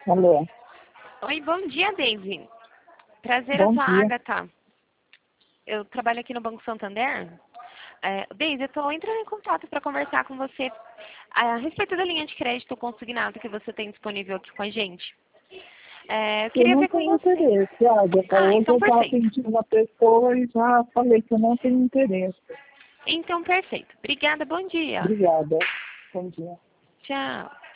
Alô. Oi, bom dia, Daisy. Prazer, eu Bom sou a dia. Agatha. Eu trabalho aqui no Banco Santander. Daisy, eu estou entrando em contato para conversar com você a respeito da linha de crédito consignado que você tem disponível aqui com a gente. Eu Eu queria não ver com tenho você. interesse, Agatha. Hoje Então eu estava perfeito. atendindo uma pessoa e já falei que eu não tenho interesse. Então perfeito. Obrigada, bom dia. Obrigada. Bom dia. Tchau.